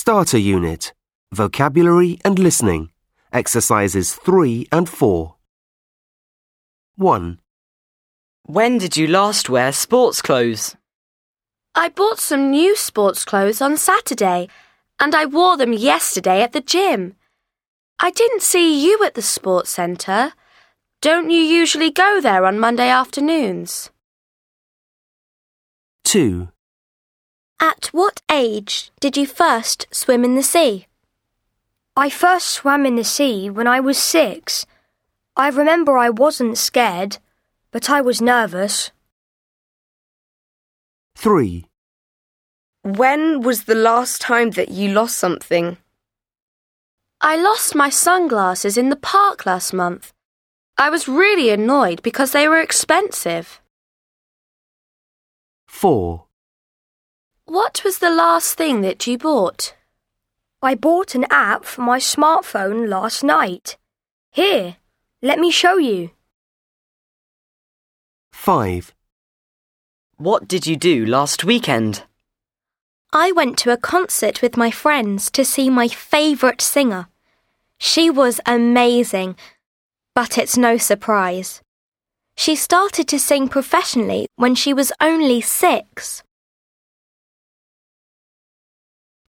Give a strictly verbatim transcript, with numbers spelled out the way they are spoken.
Starter Unit, Vocabulary and Listening, Exercises three and four. one. When did you last wear sports clothes? I bought some new sports clothes on Saturday, and I wore them yesterday at the gym. I didn't see you at the sports centre. Don't you usually go there on Monday afternoons? two. At what age did you first swim in the sea? I first swam in the sea when I was six. I remember I wasn't scared, but I was nervous. three. When was the last time that you lost something? I lost my sunglasses in the park last month. I was really annoyed because they were expensive. four. What was the last thing that you bought? I bought an app for my smartphone last night. Here, let me show you. five. What did you do last weekend? I went to a concert with my friends to see my favourite singer. She was amazing, but it's no surprise. She started to sing professionally when she was only six.